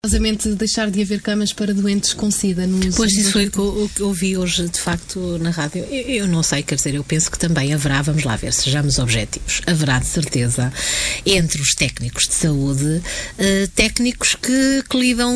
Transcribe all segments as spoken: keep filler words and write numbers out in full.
Curiosamente, deixar de haver camas para doentes com SIDA. Nos pois isso foi o que eu ouvi hoje, de facto, na rádio. Eu, eu não sei, quer dizer, eu penso que também haverá, vamos lá ver, sejamos objetivos, haverá de certeza, entre os técnicos de saúde, eh, técnicos que, que lidam,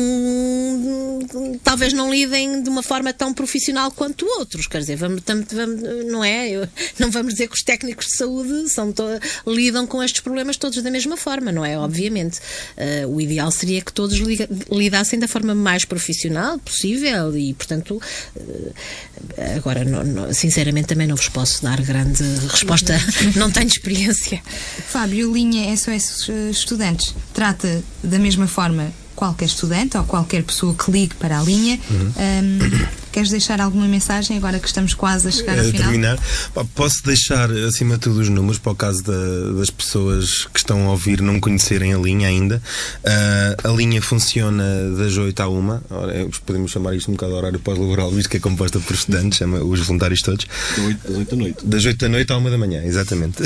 talvez não lidem de uma forma tão profissional quanto outros, quer dizer, vamos, tam, vamos, não é? Eu, não vamos dizer que os técnicos de saúde são to, lidam com estes problemas todos da mesma forma, não é? Obviamente. Uh, o ideal seria que todos liga, lidassem da forma mais profissional possível e, portanto, uh, agora, não, não, sinceramente, também não vos posso dar grande resposta, não tenho experiência. Fábio, linha S O S Estudantes trata da mesma forma qualquer estudante ou qualquer pessoa que ligue para a linha. Uhum. Um, queres deixar alguma mensagem agora que estamos quase a chegar ao é, final? Terminar. Posso deixar, acima de tudo, os números para o caso da, das pessoas que estão a ouvir não conhecerem a linha ainda. Uh, a linha funciona das oito à uma. Ora, podemos chamar isto um bocado de horário pós-laboral, visto que é composta por estudantes, chama os voluntários todos. Das oito da noite. Das oito da noite à uma da manhã, exatamente.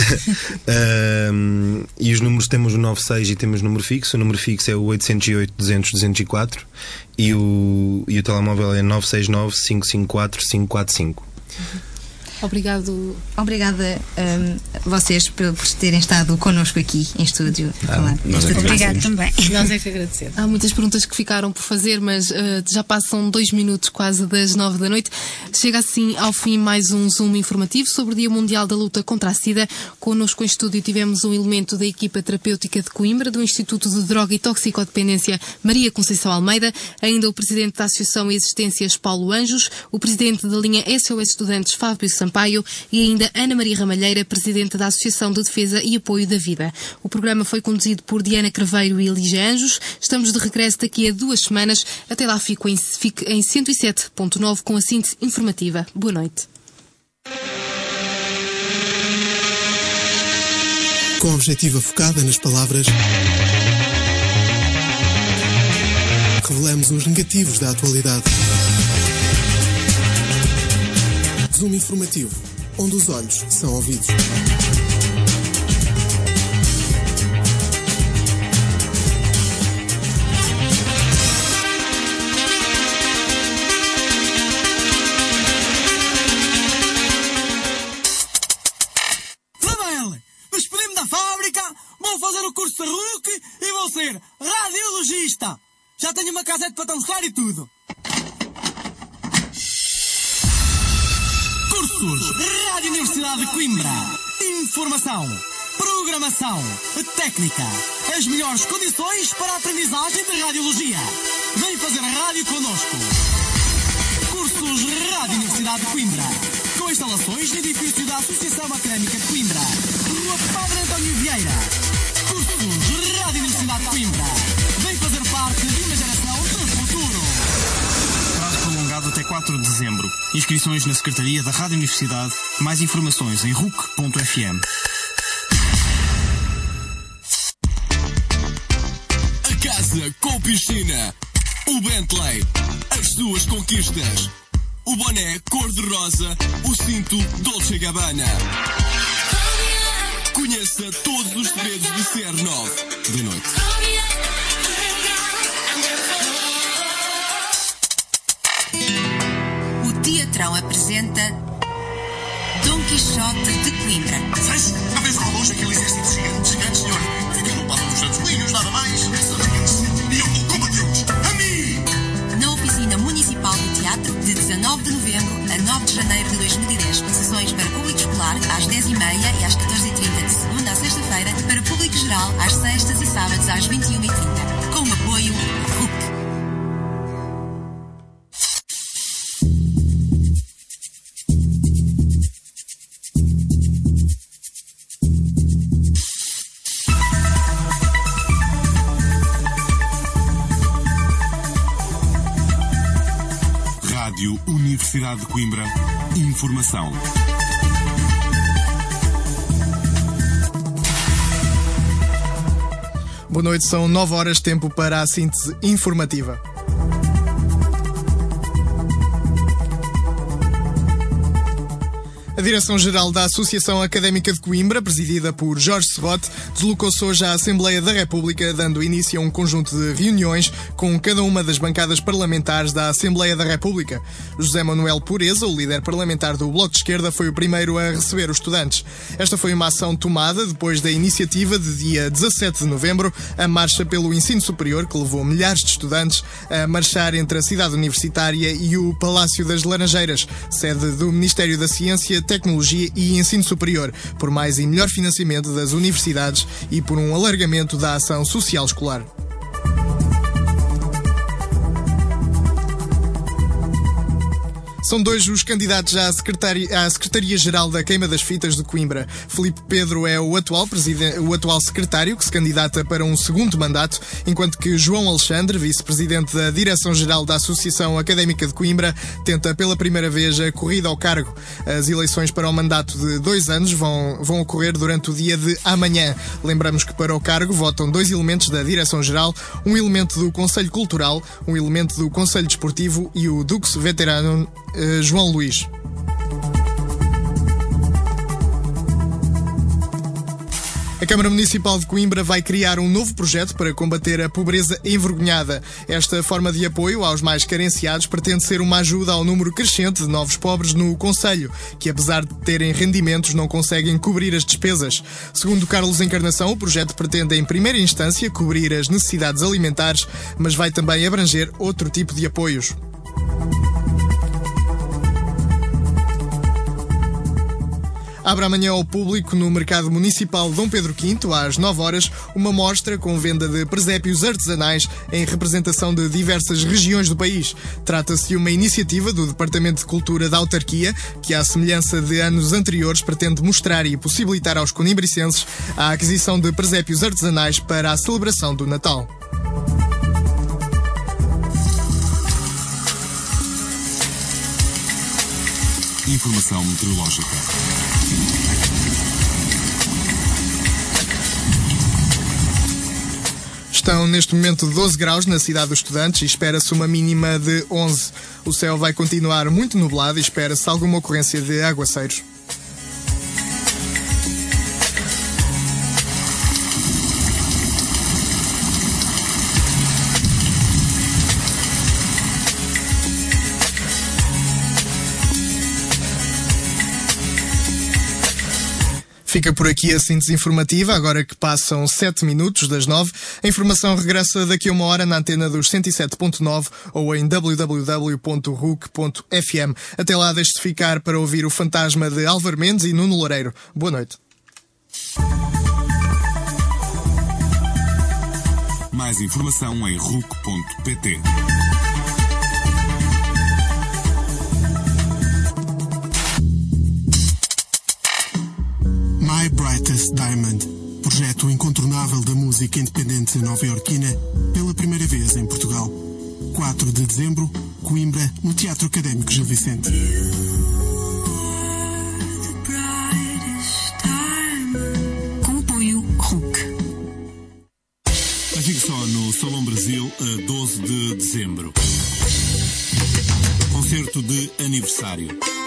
uh, e os números, temos o nove seis e temos o número fixo. O número fixo é o oito zero oito, duzentos, duzentos e quatro e o, e o telemóvel é nove seis nove, cinco cinco quatro, cinco quatro cinco. Obrigado. Obrigada um, vocês por, por terem estado connosco aqui em estúdio. Ah, é Obrigado também. Nós é que agradecemos. Há muitas perguntas que ficaram por fazer, mas uh, já passam dois minutos quase das nove da noite. Chega assim ao fim mais um Zoom informativo sobre o Dia Mundial da Luta contra a SIDA. Connosco em estúdio tivemos um elemento da equipa terapêutica de Coimbra, do Instituto de Droga e Toxicodependência, Maria Conceição Almeida, ainda o presidente da Associação Existências, Paulo Anjos, o presidente da linha S O S Estudantes, Fábio Sampaio, e ainda Ana Maria Ramalheira, presidente da Associação de Defesa e Apoio da Vida. O programa foi conduzido por Diana Craveiro e Lígia Anjos. Estamos de regresso daqui a duas semanas. Até lá fico em, fico em cento e sete ponto nove com a síntese informativa. Boa noite. Com a objetiva focada nas palavras, revelamos os negativos da atualidade. Zoom informativo, onde os olhos são ouvidos. Isabel, despedi-me da fábrica, vou fazer o curso de RUC e vou ser radiologista. Já tenho uma casete para tão e tudo. Cursos Rádio Universidade de Coimbra. Informação, programação, técnica. As melhores condições para a aprendizagem de radiologia. Vem fazer rádio connosco. Cursos Rádio Universidade de Coimbra. Com instalações no edifício da Associação Académica de Coimbra. Rua Padre António Vieira. Cursos Rádio Universidade de Coimbra. Vem fazer parte de uma geração do futuro. Prolongado até quatro de dezembro. Inscrições na Secretaria da Rádio Universidade. Mais informações em ruc ponto f m. A casa com piscina. O Bentley. As suas conquistas. O boné cor-de-rosa. O cinto Dolce and Gabbana. Conheça todos os segredos de C R nove. De noite. Teatrão apresenta Dom Quixote de Coimbra. Sais, uma vez rolou aquele exército gigante, gigante, senhor. Fiquei no pado dos Santos Linhos, nada mais. São gigantes. E eu vou combatê-los. A mim! Na Oficina Municipal do Teatro, de dezanove de novembro a nove de janeiro de dois mil e dez. Sessões para público escolar às dez e meia e às catorze e trinta, de segunda a sexta-feira. Para público geral, às sextas e sábados às vinte e uma e trinta. Com o apoio RUC. Universidade de Coimbra. Informação. Boa noite, são nove horas, tempo para a síntese informativa. A Direção-Geral da Associação Académica de Coimbra, presidida por Jorge Serrote, deslocou-se hoje à Assembleia da República, dando início a um conjunto de reuniões com cada uma das bancadas parlamentares da Assembleia da República. José Manuel Pureza, o líder parlamentar do Bloco de Esquerda, foi o primeiro a receber os estudantes. Esta foi uma ação tomada depois da iniciativa de dia dezassete de novembro, a Marcha pelo Ensino Superior, que levou milhares de estudantes a marchar entre a cidade universitária e o Palácio das Laranjeiras, sede do Ministério da Ciência, Tecnologia e Ensino Superior, por mais e melhor financiamento das universidades e por um alargamento da ação social escolar. São dois os candidatos à Secretaria, à Secretaria-Geral da Queima das Fitas de Coimbra. Filipe Pedro é o atual, o atual secretário, que se candidata para um segundo mandato, enquanto que João Alexandre, vice-presidente da Direção-Geral da Associação Académica de Coimbra, tenta pela primeira vez a corrida ao cargo. As eleições para o mandato de dois anos vão, vão ocorrer durante o dia de amanhã. Lembramos que para o cargo votam dois elementos da Direção-Geral, um elemento do Conselho Cultural, um elemento do Conselho Desportivo e o Dux veterano Uh, João Luís. A Câmara Municipal de Coimbra vai criar um novo projeto para combater a pobreza envergonhada. Esta forma de apoio aos mais carenciados pretende ser uma ajuda ao número crescente de novos pobres no concelho, que apesar de terem rendimentos não conseguem cobrir as despesas. Segundo Carlos Encarnação, o projeto pretende em primeira instância cobrir as necessidades alimentares, mas vai também abranger outro tipo de apoios. Abre amanhã ao público no Mercado Municipal Dom Pedro quinto, às nove horas, uma mostra com venda de presépios artesanais em representação de diversas regiões do país. Trata-se de uma iniciativa do Departamento de Cultura da Autarquia que, à semelhança de anos anteriores, pretende mostrar e possibilitar aos conimbricenses a aquisição de presépios artesanais para a celebração do Natal. Informação meteorológica. Estão neste momento doze graus na cidade dos estudantes e espera-se uma mínima de onze. O céu vai continuar muito nublado e espera-se alguma ocorrência de aguaceiros. Fica por aqui a síntese informativa, agora que passam sete minutos das nove. A informação regressa daqui a uma hora na antena dos cento e sete ponto nove ou em w w w ponto r u c ponto f m. Até lá, deixe-se ficar para ouvir o Fantasma de Álvaro Mendes e Nuno Loureiro. Boa noite. Mais informação em r u c ponto p t. My Brightest Diamond, projeto incontornável da música independente nova-iorquina, pela primeira vez em Portugal. quatro de dezembro, Coimbra, no Teatro Académico Gil Vicente. Com apoio R U C. Fique só no Salão Brasil a doze de dezembro. Concerto de aniversário.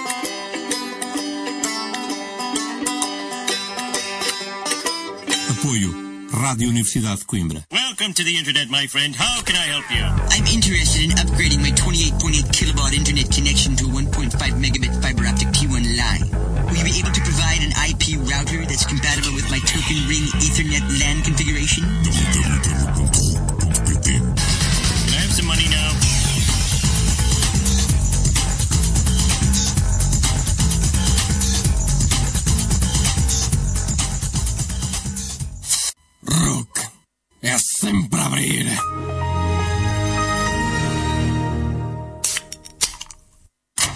Apoio Rádio Universidade de Coimbra. Welcome to the internet, my friend. How can I help you? I'm interested in upgrading my twenty-eight point eight kilobaud internet connection to a one point five megabit fiber optic T one line. Will you be able to provide an I P router that's compatible with my Token Ring Ethernet LAN configuration? Can I have some money now? R U C é sempre a abrir.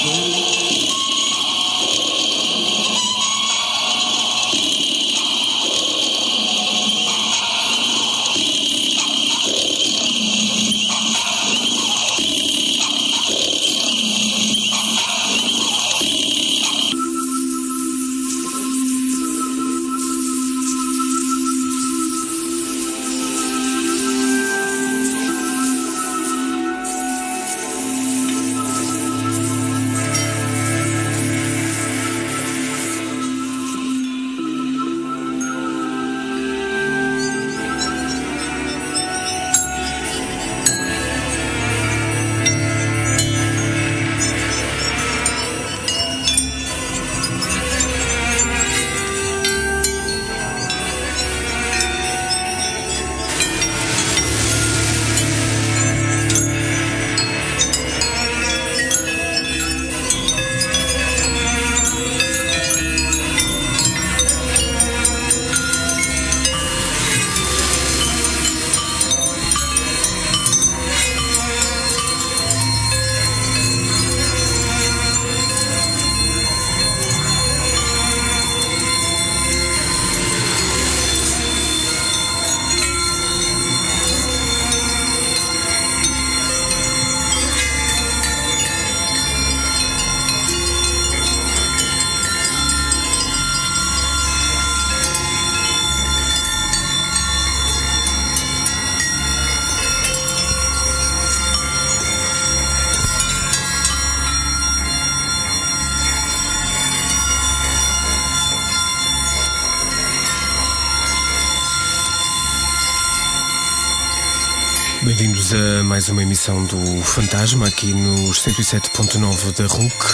Bem-vindos a mais uma emissão do Fantasma, aqui nos cento e sete ponto nove da R U C.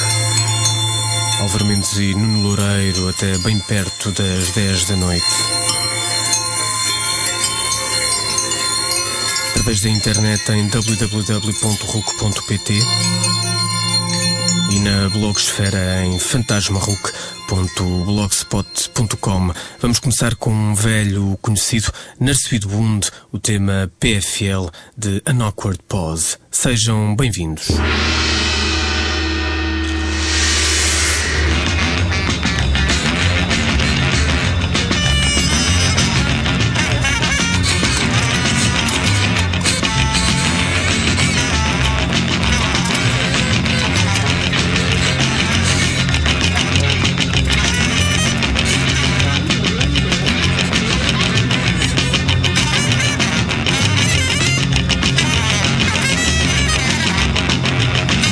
Álvaro Mendes e Nuno Loureiro até bem perto das dez da noite. Através da internet em w w w ponto ruc ponto p t e na blogosfera em fantasmaruc ponto blogspot ponto com. Vamos começar com um velho conhecido, Nurseweed Wound, o tema P F L de An Awkward Pause. Sejam bem-vindos. We'll be right back.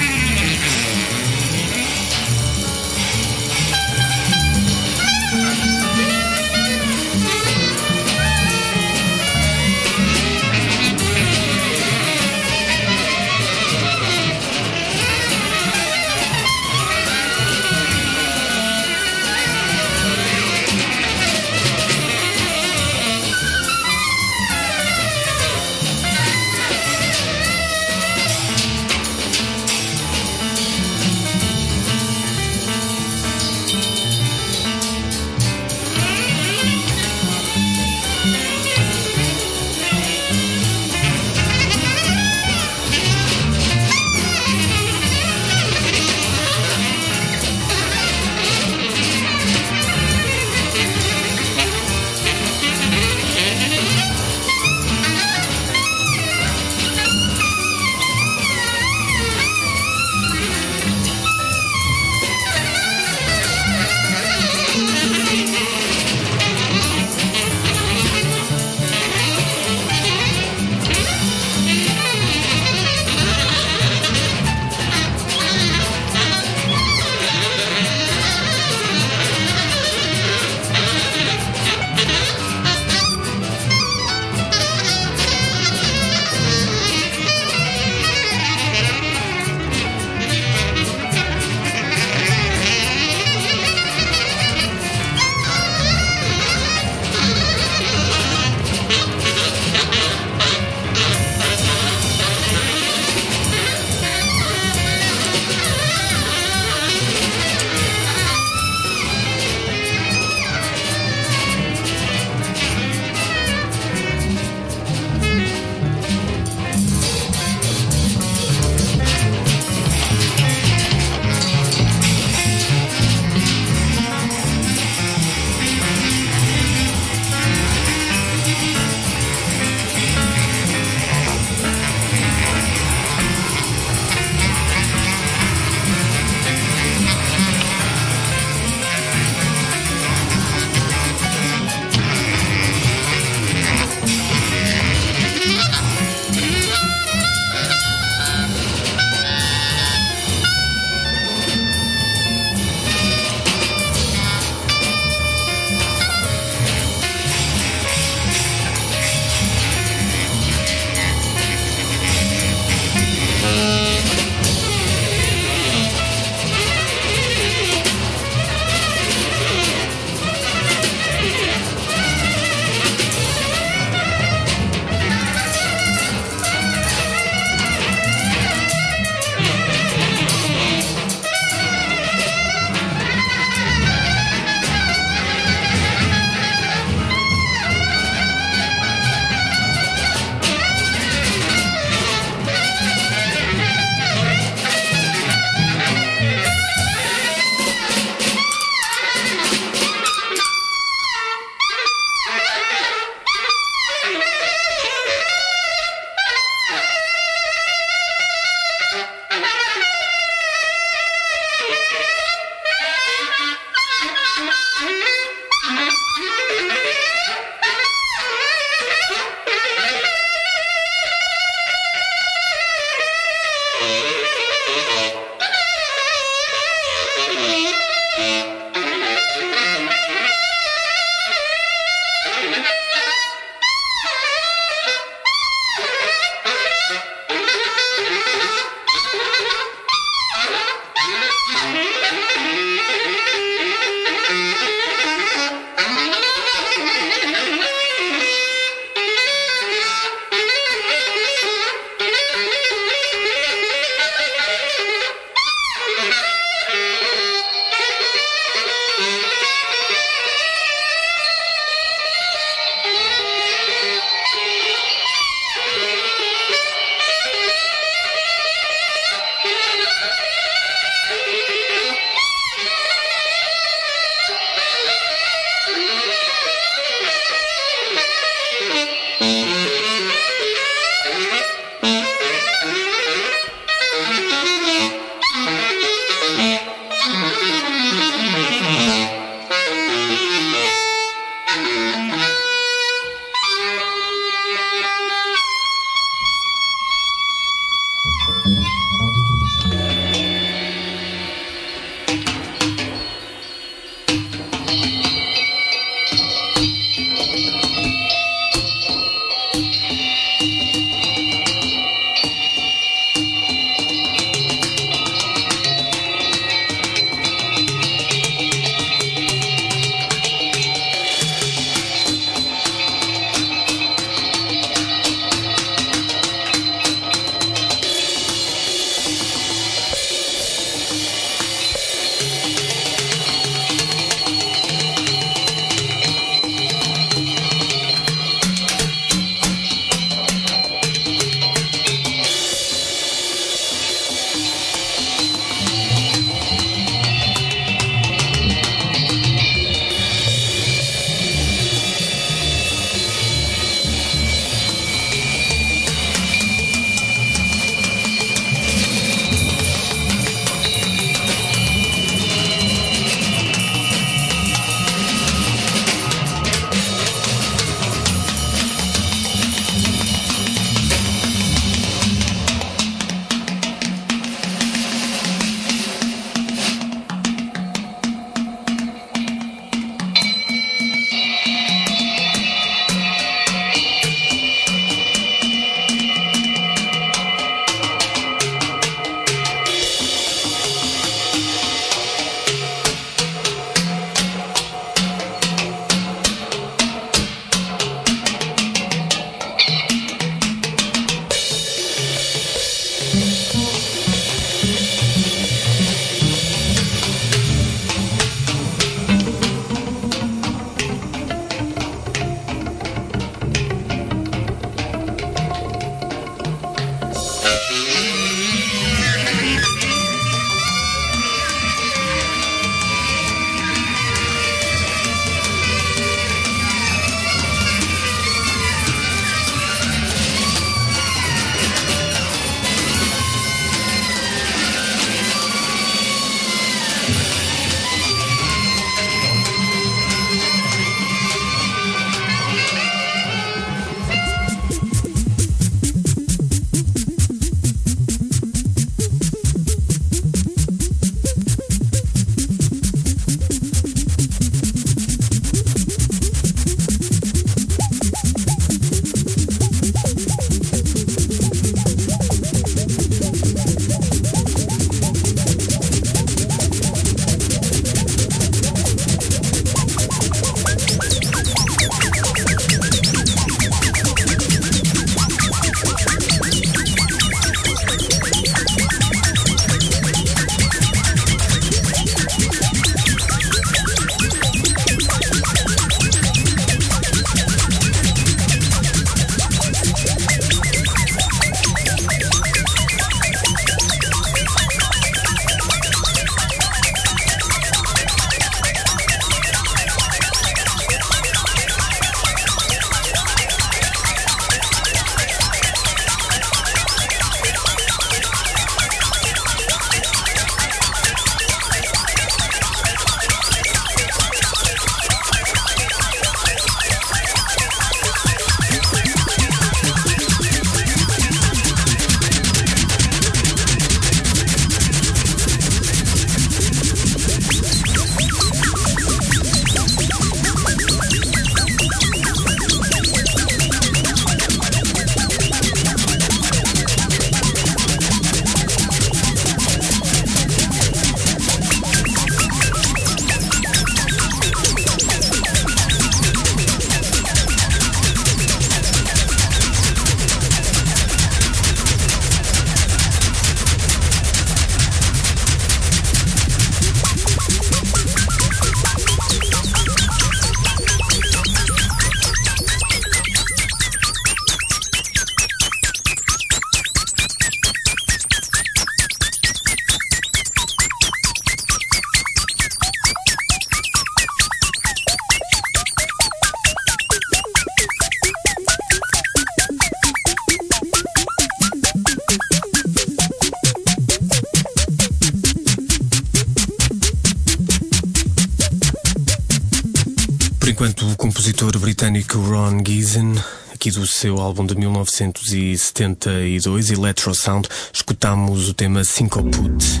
enquanto o compositor britânico Ron Geesin, aqui do seu álbum de mil novecentos e setenta e dois, Electro Sound, escutamos o tema Syncopute.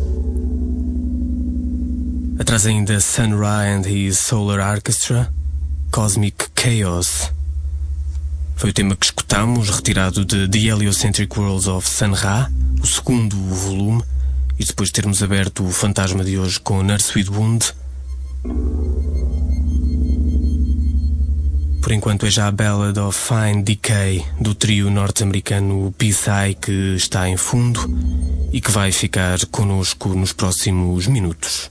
Atrás ainda Sun Ra and his Solar Orchestra, Cosmic Chaos. Foi o tema que escutamos, retirado de The Heliocentric Worlds of Sun Ra, o segundo volume, e depois de termos aberto o Fantasma de hoje com Nurseweed Wound. Por enquanto é já a Ballad of Fine Decay, do trio norte-americano Psy, que está em fundo e que vai ficar connosco nos próximos minutos.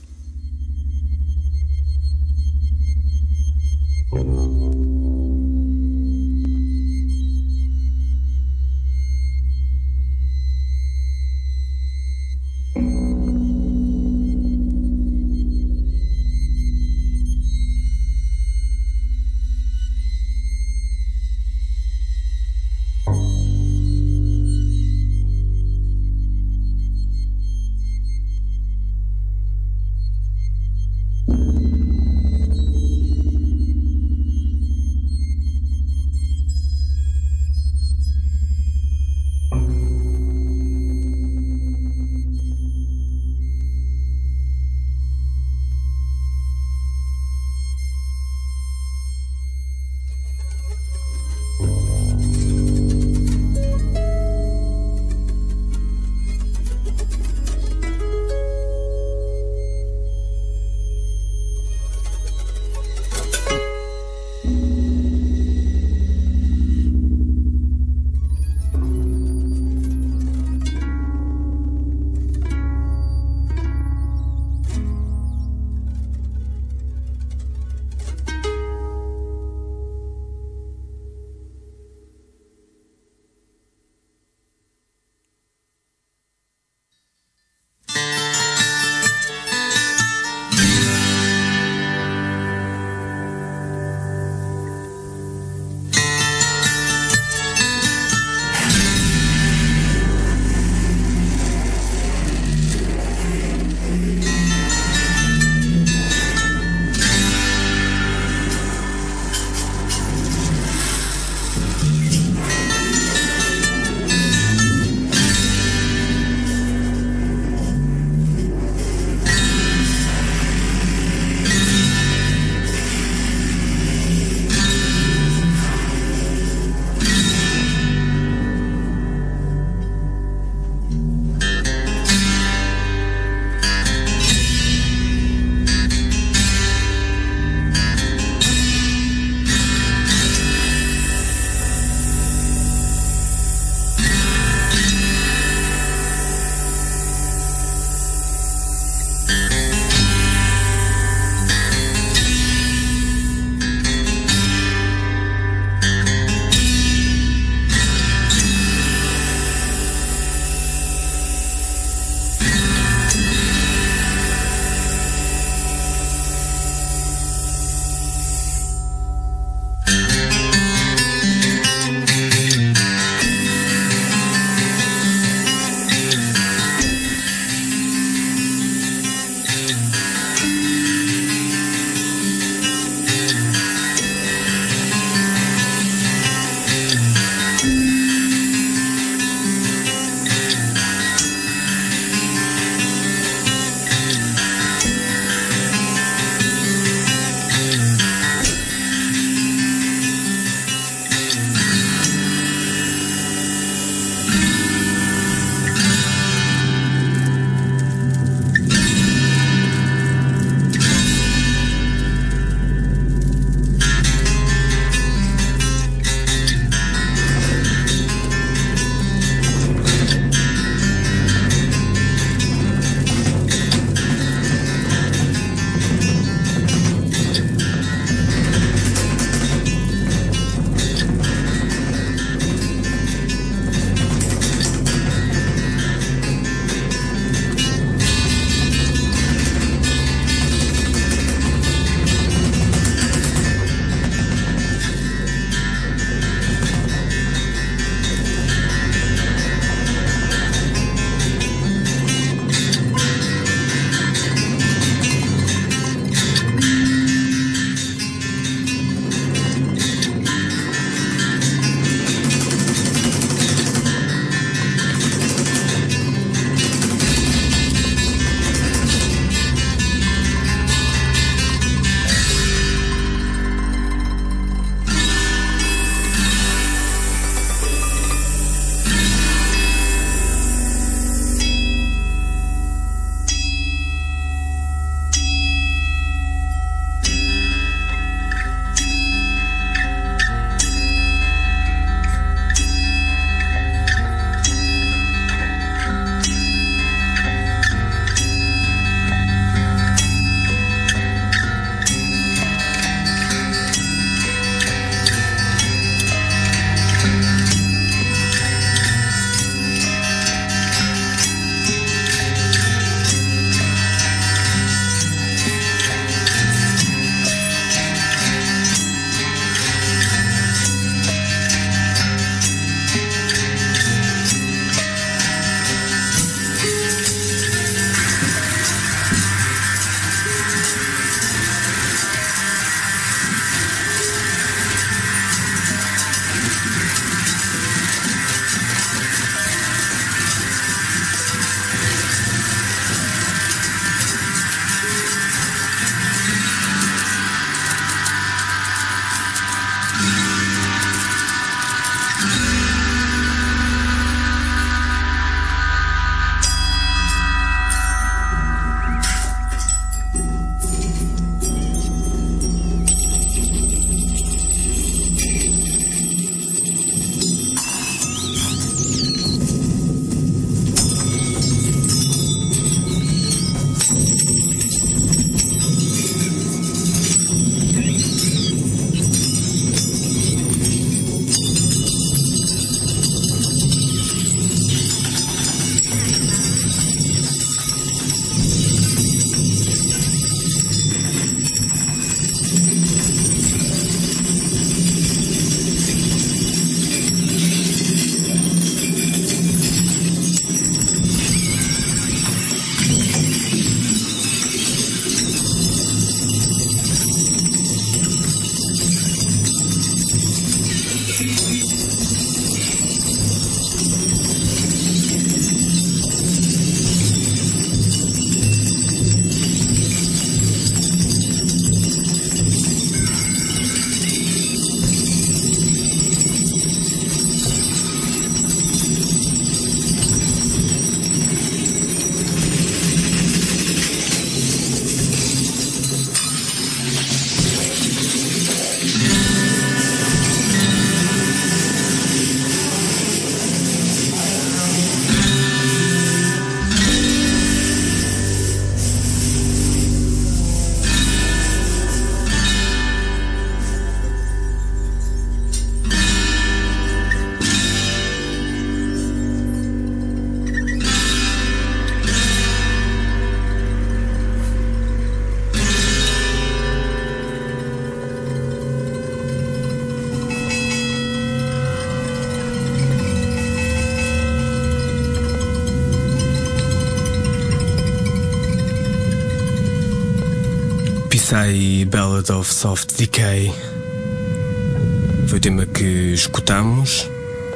Sai Ballad of Soft Decay foi o tema que escutamos.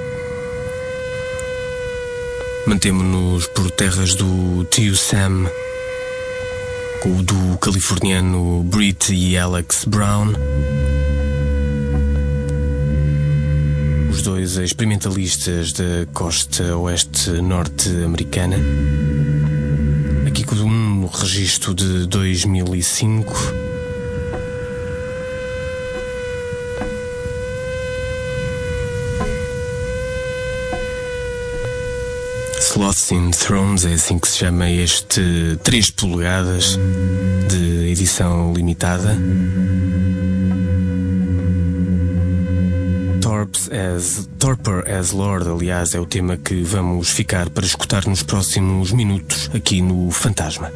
Mantemo-nos por terras do tio Sam, com o do californiano Britt e Alex Brown, os dois experimentalistas da costa oeste norte-americana, aqui com um registro de dois mil e cinco. Sloths in Thrones, é assim que se chama este três polegadas de edição limitada. Torps as, Torpor as Lord, aliás, é o tema que vamos ficar para escutar nos próximos minutos aqui no Fantasma.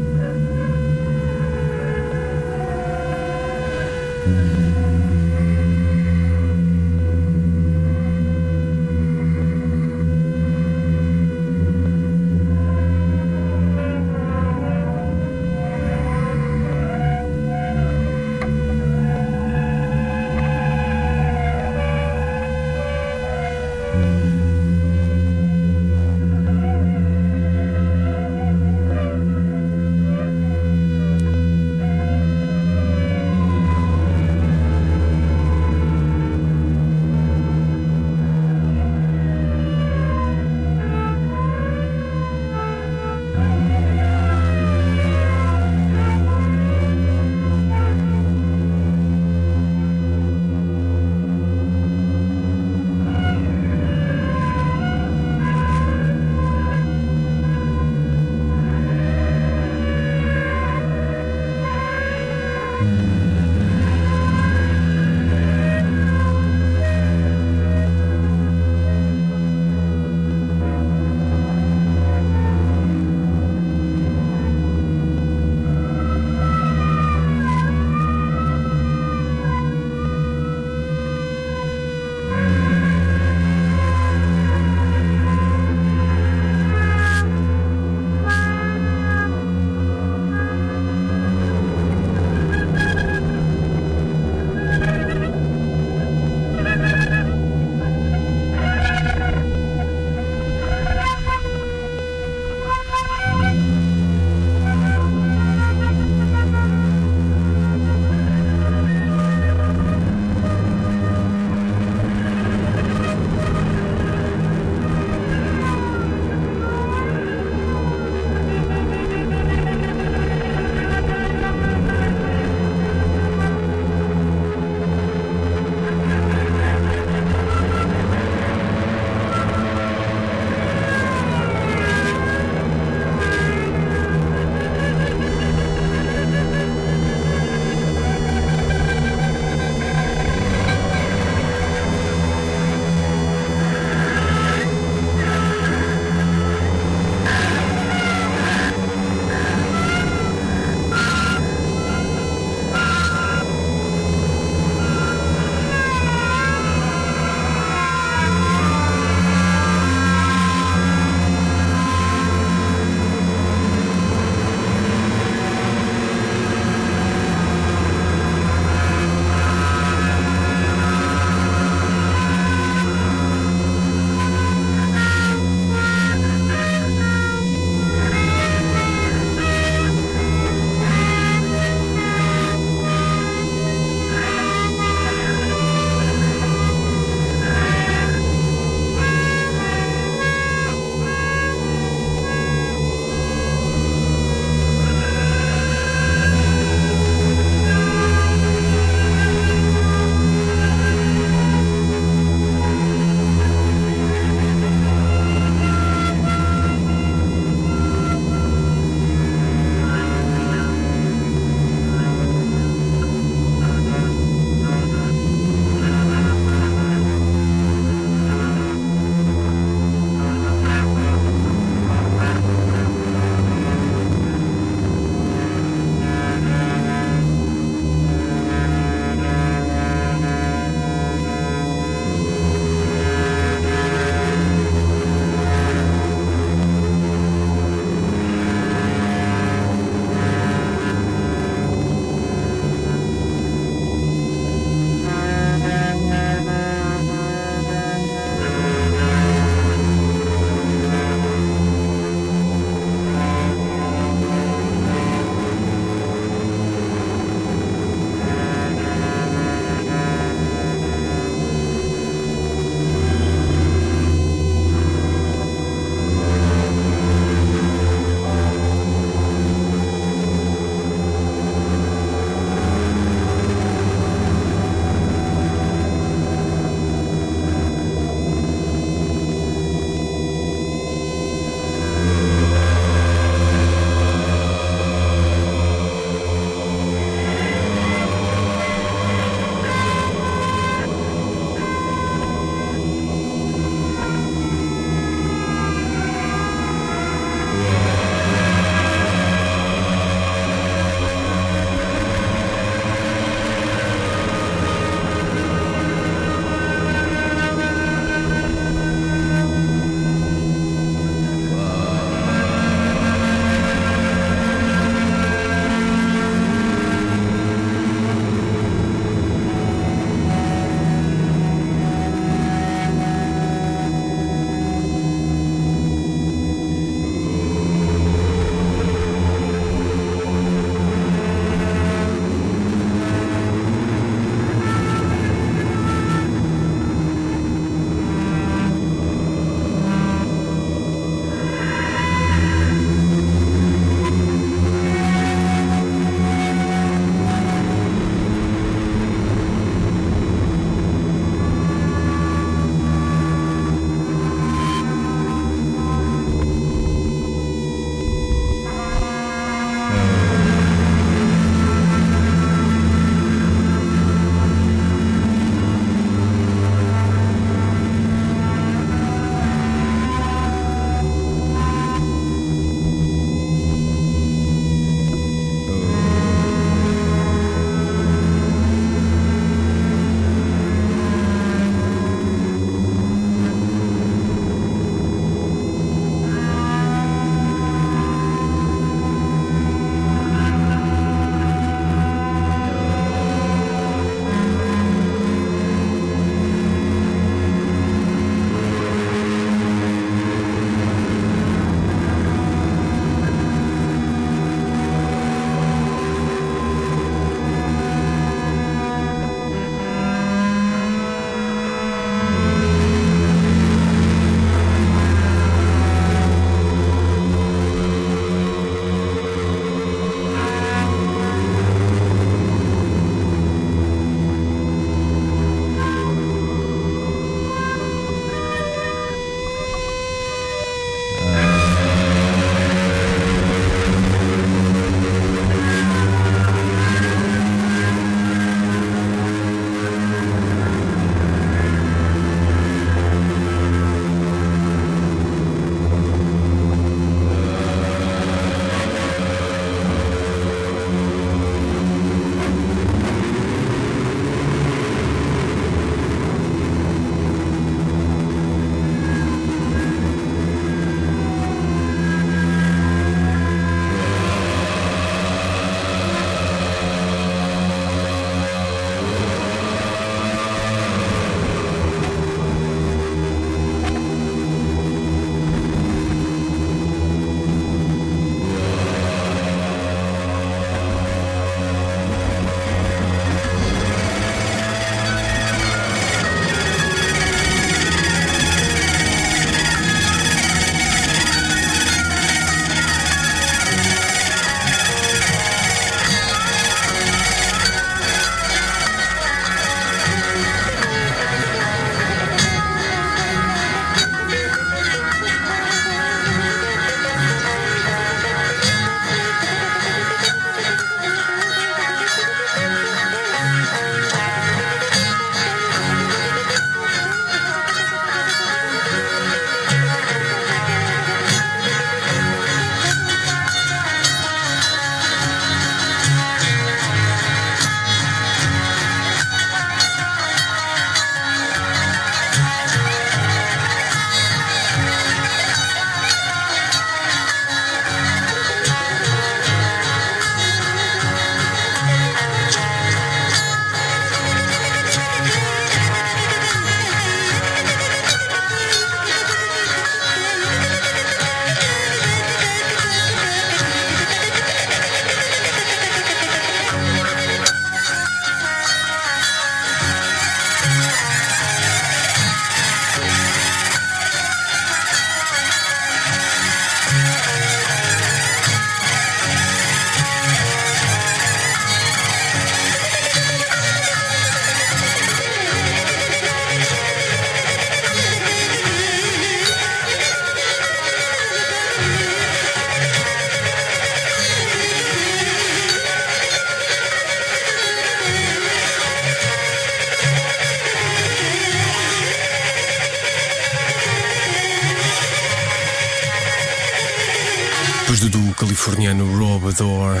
Depois do duo californiano Robador,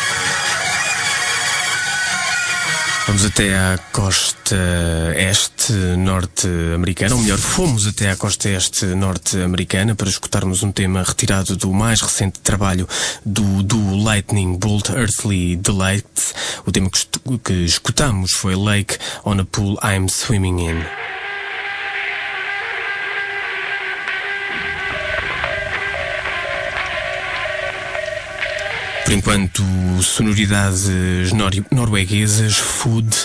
vamos até à costa este norte-americana, ou melhor, fomos até à costa este norte-americana para escutarmos um tema retirado do mais recente trabalho do duo Lightning Bolt, Earthly Delights. O tema que, que escutamos foi Lake on a Pool I'm Swimming In. Por enquanto, sonoridades nor- norueguesas, Food.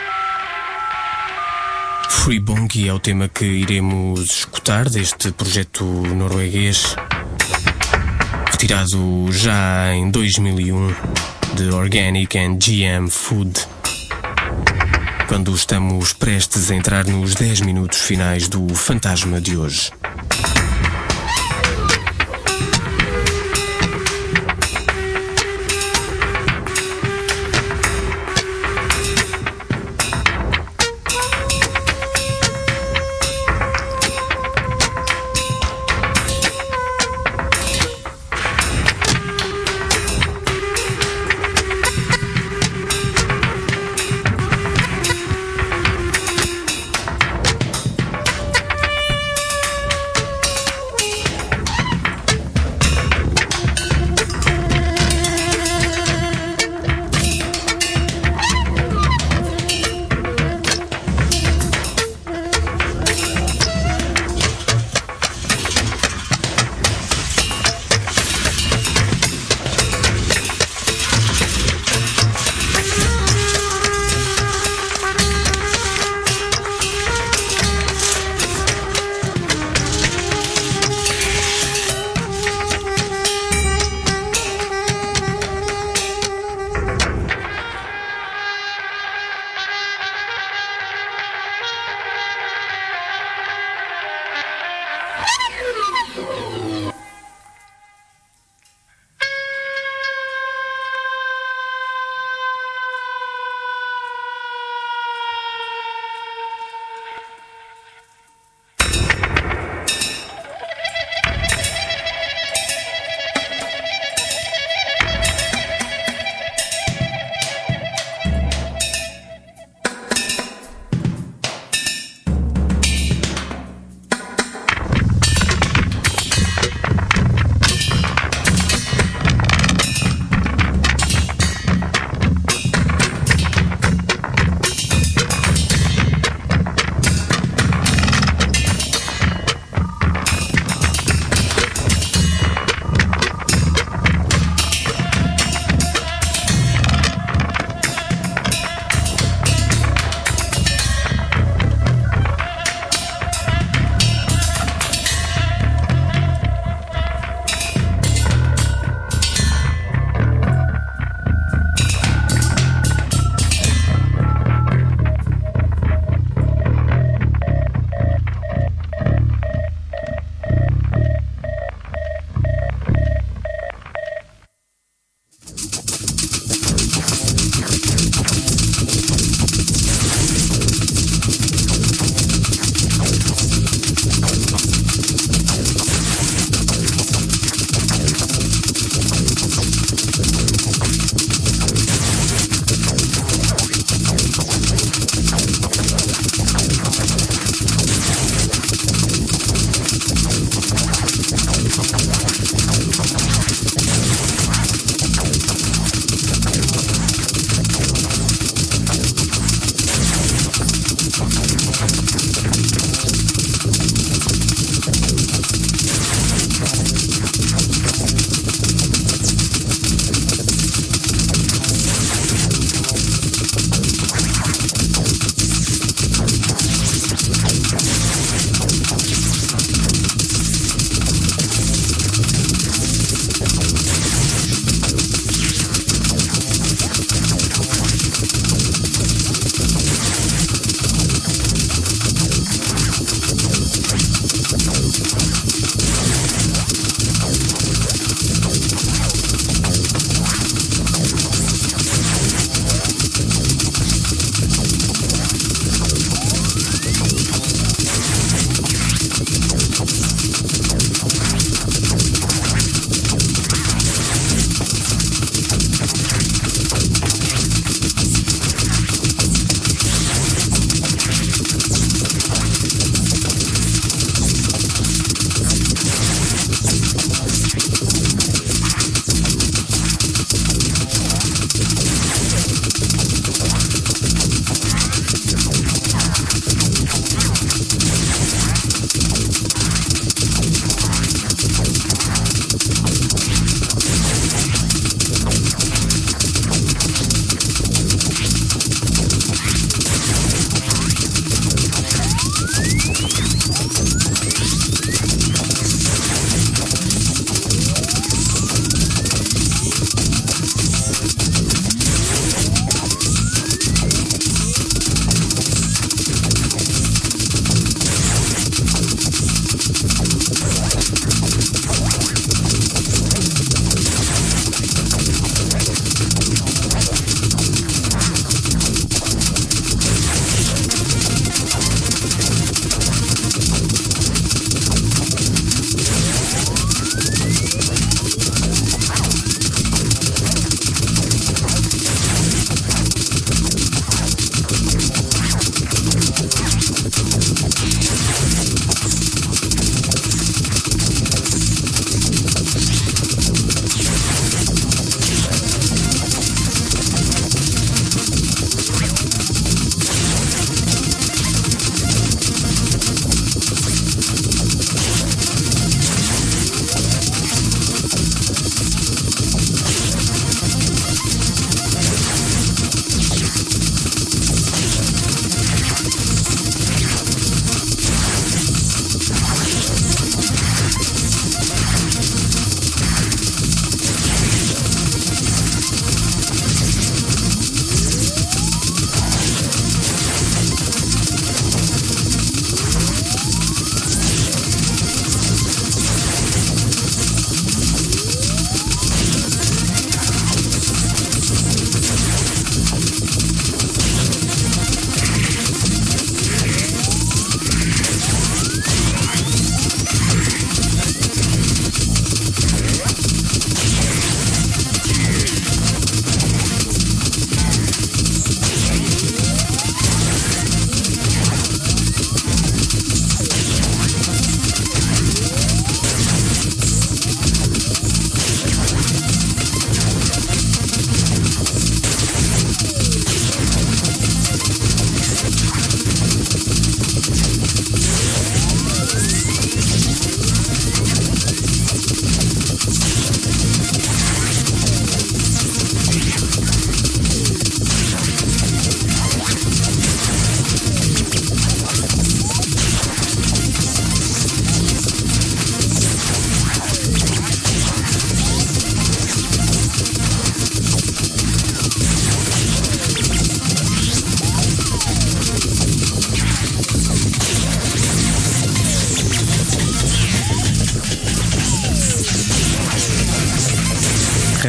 Free Bongi é o tema que iremos escutar deste projeto norueguês, retirado já em dois mil e um de Organic and G M Food, quando estamos prestes a entrar nos dez minutos finais do Fantasma de hoje.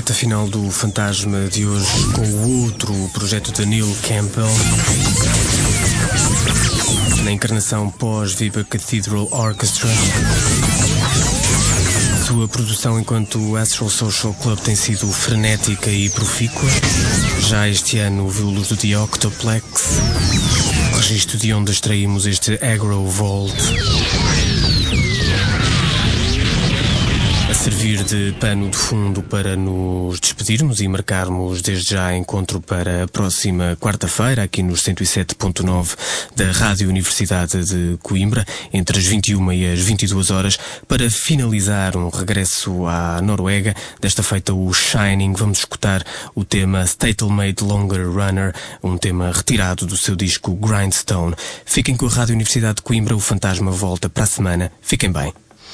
reta final do Fantasma de hoje com o outro projeto de Neil Campbell, na encarnação pós-Viva Cathedral Orchestra. Sua produção enquanto Astral Social Club tem sido frenética e profícua. Já este ano viu luz do The Octoplex, registro de onde extraímos este Agro Vault, a servir de pano de fundo para nos despedirmos e marcarmos desde já encontro para a próxima quarta-feira, aqui nos cento e sete ponto nove da Rádio Universidade de Coimbra, entre as vinte e uma e as vinte e duas horas, para finalizar um regresso à Noruega, desta feita o Shining. Vamos escutar o tema Stalemate Longer Runner, um tema retirado do seu disco Grindstone. Fiquem com a Rádio Universidade de Coimbra, o Fantasma volta para a semana. Fiquem bem.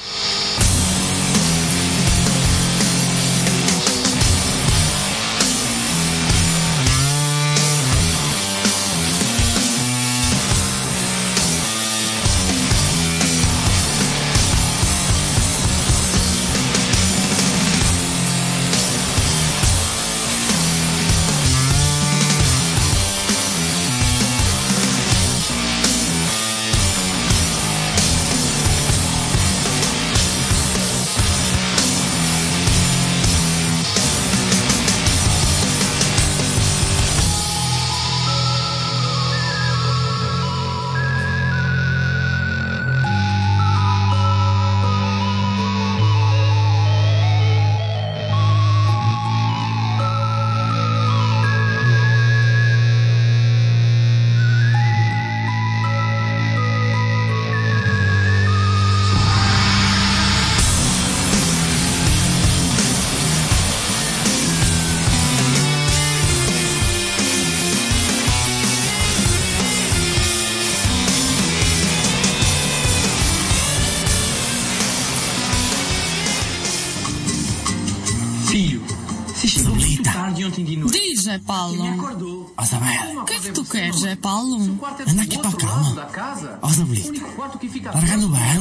Diz, Zé Paulo. Ó, Isabel. O que é que tu queres, Zé Paulo? Anda aqui para a cama. Ó, Isabelito. Largando bem.